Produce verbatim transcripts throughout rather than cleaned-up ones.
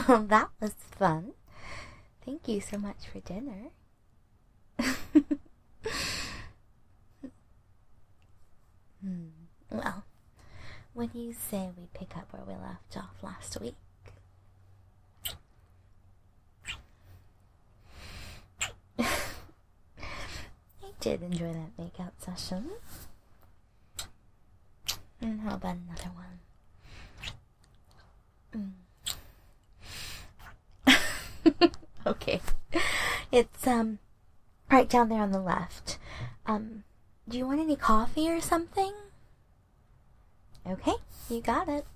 Well, that was fun. Thank you so much for dinner. hmm. Well, what do you say we pick up where we left off last week? I did enjoy that makeout session. And how about another one? Mm. Okay. It's, um, right down there on the left. Um, do you want any coffee or something? Okay, you got it.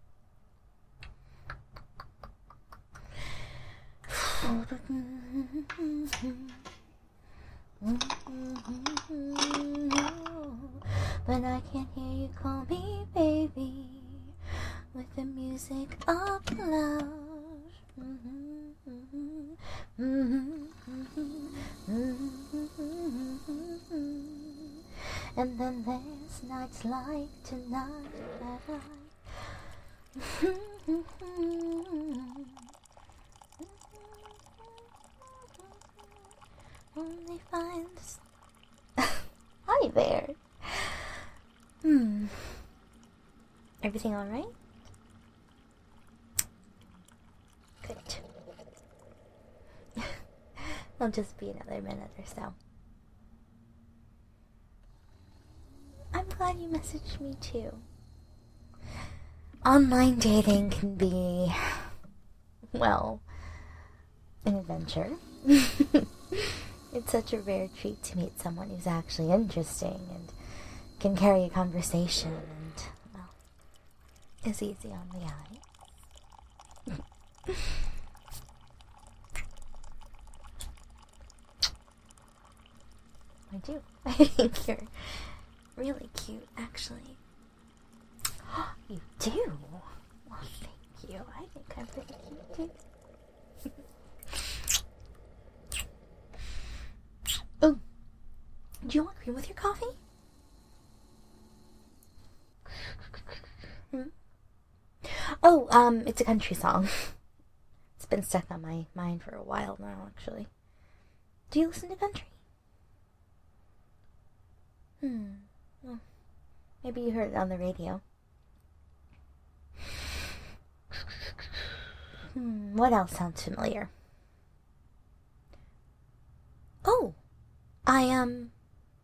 But I can't hear you call me baby with the music up loud. And then there's nights like tonight that I only find. Hi there. Hmm. Everything all right? Good. It'll just be another minute or so. I'm glad you messaged me too. Online dating can be, well, an adventure. It's such a rare treat to meet someone who's actually interesting and can carry a conversation and, well, is easy on the eye. I do. I think you're really cute, actually. You do? Well, thank you. I think I'm pretty cute, too. Oh, do you want cream with your coffee? Hmm? Oh, um, it's a country song. It's been stuck on my mind for a while now, actually. Do you listen to country? Hmm. Well, maybe you heard it on the radio. Hmm. What else sounds familiar? Oh, I um.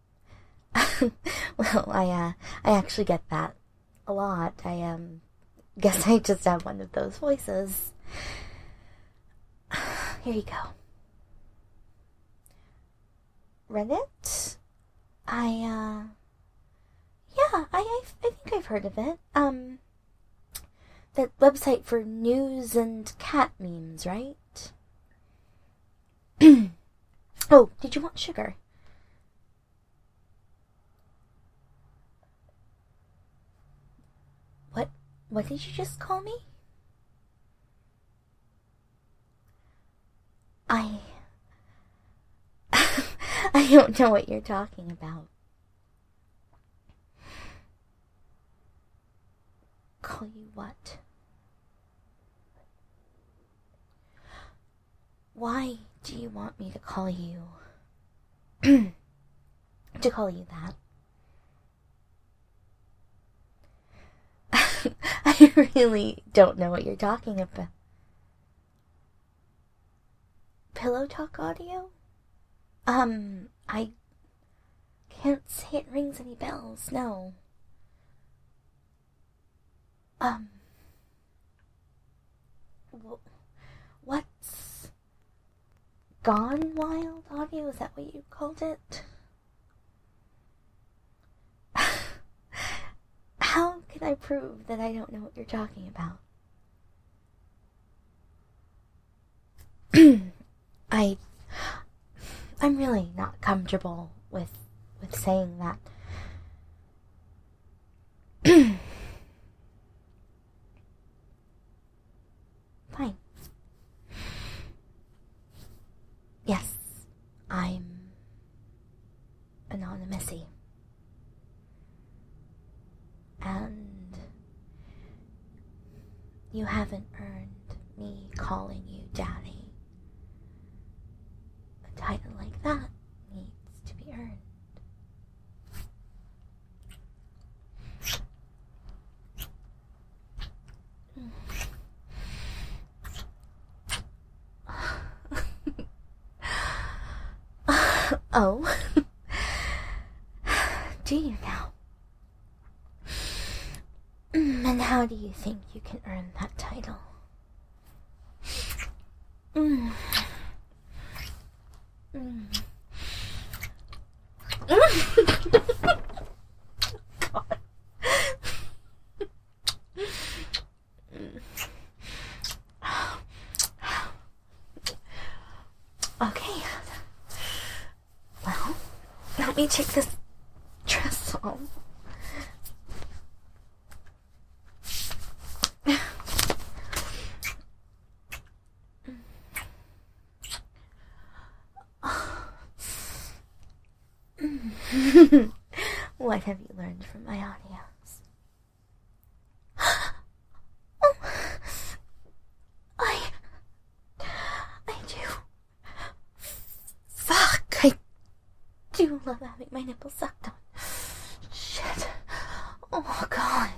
well, I uh, I actually get that a lot. I um, guess I just have one of those voices. Here you go. Reddit? I, uh, yeah, I, I, I think I've heard of it. Um, that website for news and cat memes, right? Oh, did you want sugar? What, what did you just call me? I... I don't know what you're talking about. Call you what? Why do you want me to call you... to call you that? I really don't know what you're talking about. Pillow Talk audio? Um, I can't say it rings any bells, no. Um, what's Gone Wild audio? Is that what you called it? How can I prove that I don't know what you're talking about? I... I'm really not comfortable with with saying that. Fine. Yes, I'm anonymous-y. And you haven't earned me calling you Daddy. A title like that needs to be earned. Oh, do you now? And how do you think you can earn that title? Mm. Mm. God. Okay. Well, let me take this dress off. What have you learned from my audios? Oh, I, I do. Fuck, I do love having my nipples sucked on. Shit. Oh, God.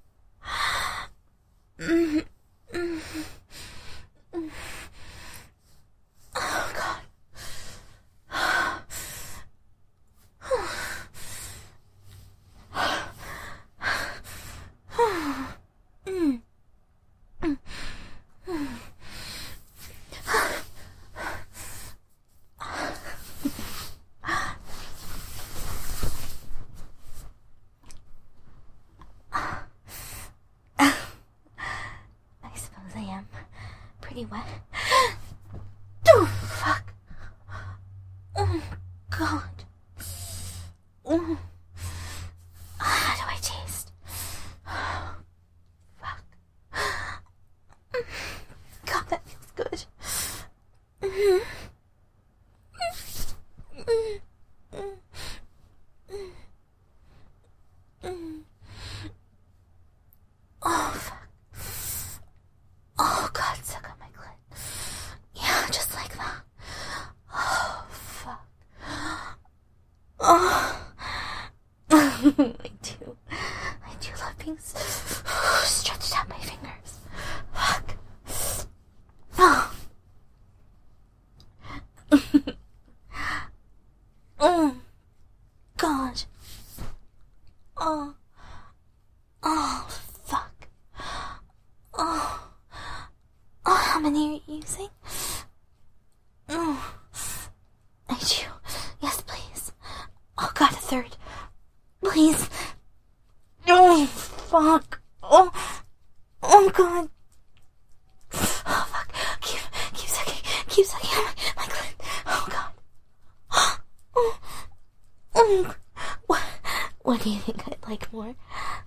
Mm, mm, mm. Oh, God. Pretty wet. Oh, fuck. Oh, God. Oh. How do I taste? Fuck. God, that feels good. Mm-hmm. Mm-hmm. Mm-hmm. Oh, fuck. Oh, God, suck on my clit. Yeah, just like that. Oh, fuck. Oh. I do. I do love being stretched out my fingers. Fuck. Oh. Oh. God. Oh. Oh, fuck. Oh. Oh, how many are you using? Oh, I do. Yes, please. Oh, God, a third. Please. Oh, fuck. Oh, oh, God. Oh, fuck. Keep, keep sucking. Keep sucking on my, my clit. Oh, God. Oh, oh. What, what do you think I'd like more?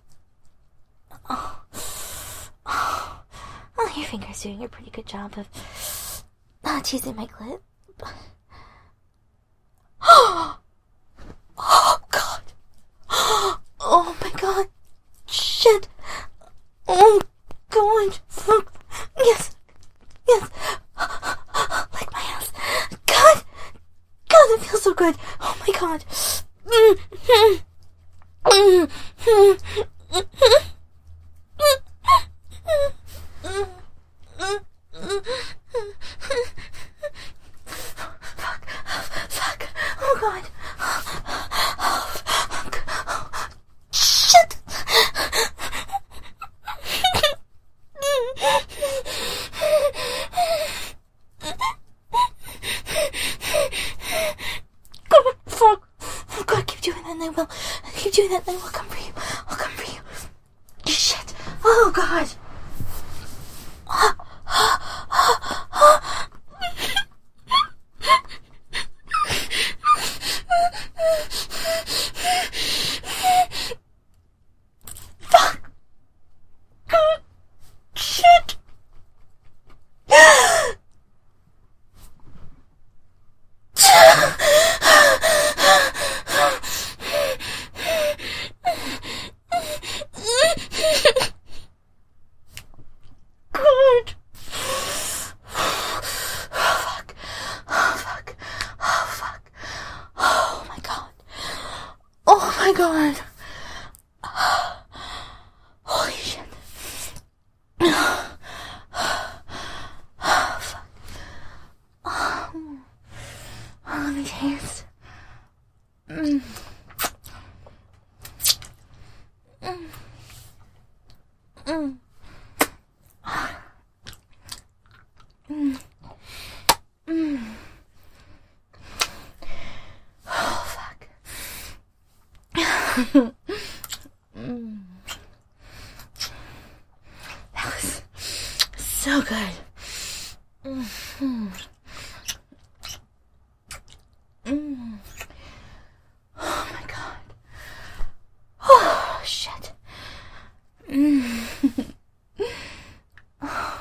Oh. Oh. Well, your finger's doing a pretty good job of uh, teasing my clit. Oh, God. Oh, my God. Shit. Oh, God. Fuck. Yes. Yes. Like my ass. God. God, that feels so good. Oh, my God. Mm-hmm. Mm-hmm. Fuck. Fuck. Oh, God. Oh, fuck. Shit. God, fuck. Oh, God, keep doing that and I will. Keep doing that and I will come for you. I'll come for you. Shit. Oh, God. Fuck. God. Shit. god. Holy shit. Oh, fuck. Oh, oh, let me taste. Mm. Mm. Mm. Mm. Mm. Oh, fuck. Mm. That was so good. Mm-hmm. Mm. Oh my god. Oh, shit. Mm. Oh.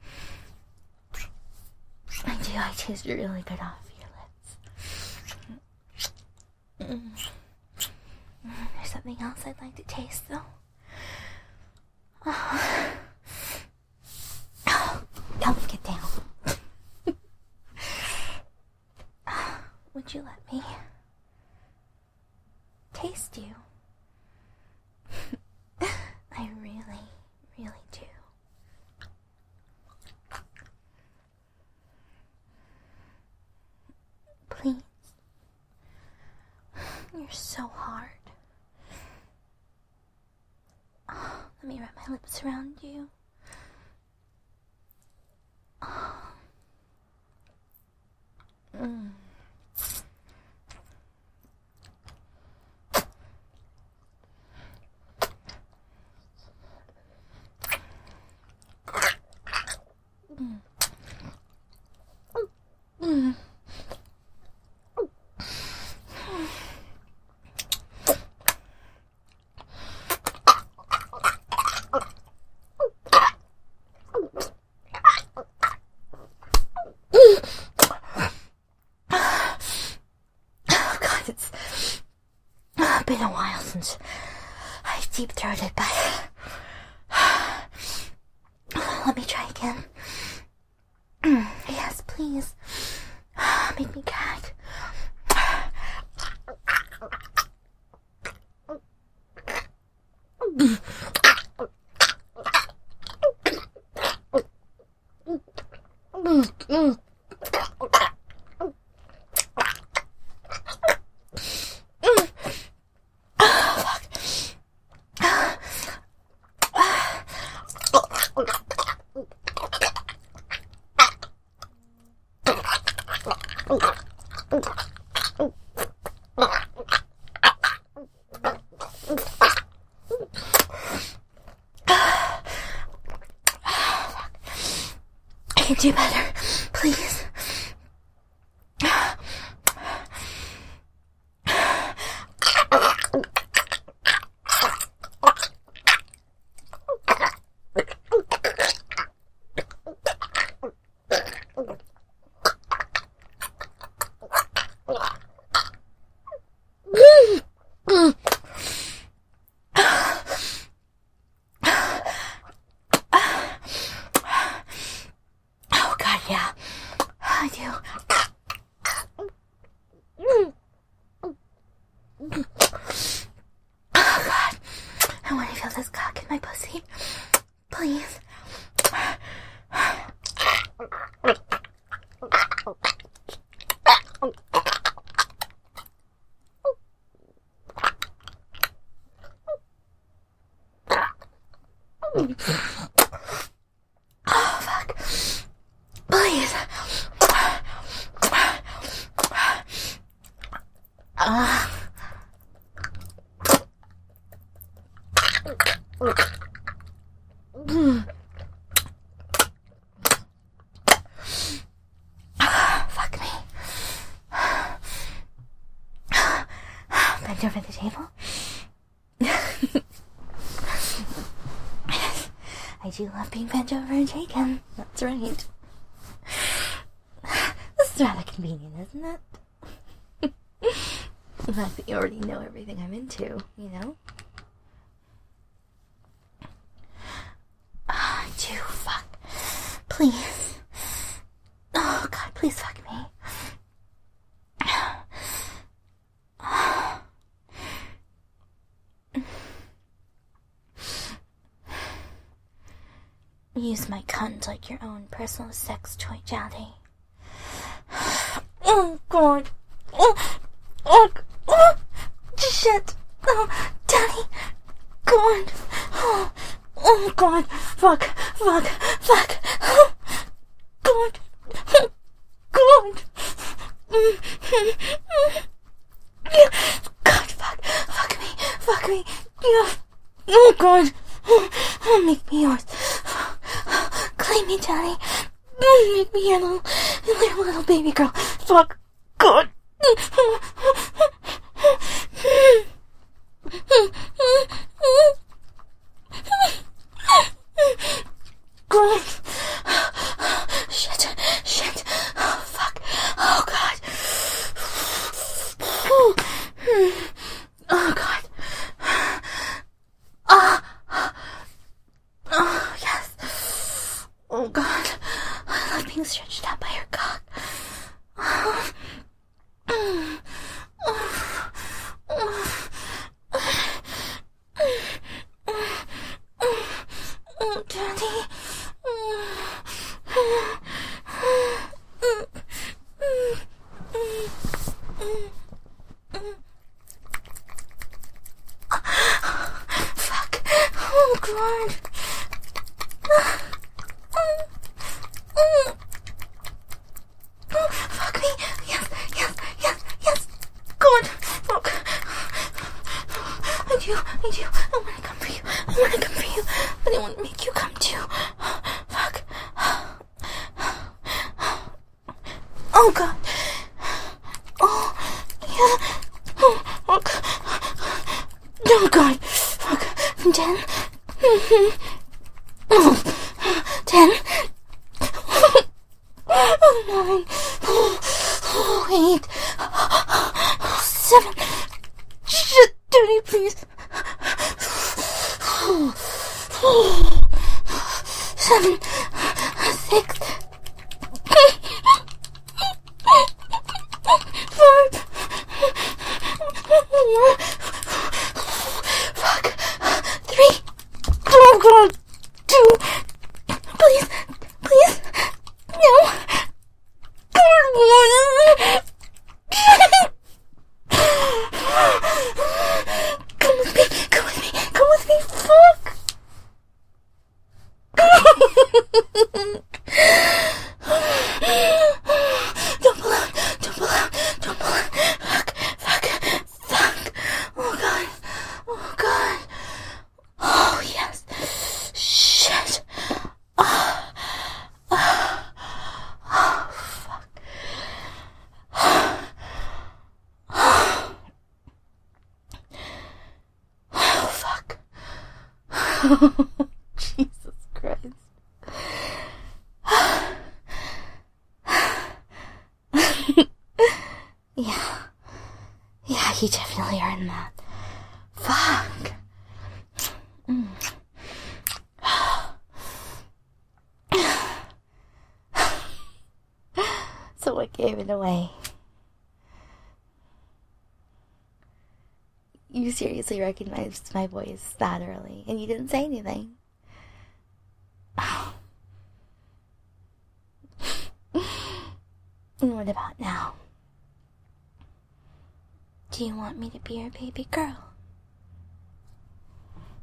I do, I taste really good off your lips. Mm. There's something else I'd like to taste, though. Oh. Oh, don't get down. Would you let me taste you? I really, really do. Please. You're so hard. Oh, let me wrap my lips around you. Oh. Mm. Mm. Oh god, it's been a while since I deep-throated, but let me try again. Yes, please. Make me gag. I can do better, please. Yeah, I do. Oh god, I want to feel this cock in my pussy. Please. Oh fuck. Please. Uh. Mm. Fuck me. Bend over the table. I do love being bent over and taken. That's right. This is rather convenient, isn't it? The fact that you already know everything I'm into, you know? I do, fuck. Please. Oh, God, please fuck me. use my cunt like your own personal sex toy, Daddy. Oh, God. Oh, oh, oh, shit. Oh, Daddy. God. Oh, oh, God. Fuck, fuck, fuck. Oh, God. God. God, fuck. Fuck me. Fuck me. Yeah. Oh, God. Oh, make me yours. Claim me, Daddy. Make me your little, little, little baby girl. Fuck. God. God. Shit. Shit. Oh, fuck. Oh, God. Oh, God. Ah. Oh, yes. Oh, God. I love being stretched out by your cock. Oh. Oh, Daddy. Fuck. Oh, God. Fuck me. Yes, yes, yes, yes. God. Fuck. I do, I do. I want to come for you. I want to come for you. But I want to make you come too. Fuck. Oh, God. Oh, yeah. Oh, fuck. Oh, God. Fuck. Ten. Oh, ten. Oh, nine. Oh, eight. Oh, seven. Shit, Daddy, please. Seven. Six. Five. Fuck. Three. Oh, God. Two. Please. Please. No. God, one. Come with me. Come with me. Come with me. Fuck. Don't pull out. Don't pull out. Don't pull out. Fuck. Fuck. Fuck. Oh, God. Oh, God. Oh, yes. Shit. Oh. Oh. Oh, fuck. Oh, fuck. Jesus Christ. Yeah. Yeah, you definitely earned that. Fuck. Mm. So I gave it away. You seriously recognized my voice that early, and you didn't say anything. Oh. And what about now? Do you want me to be your baby girl?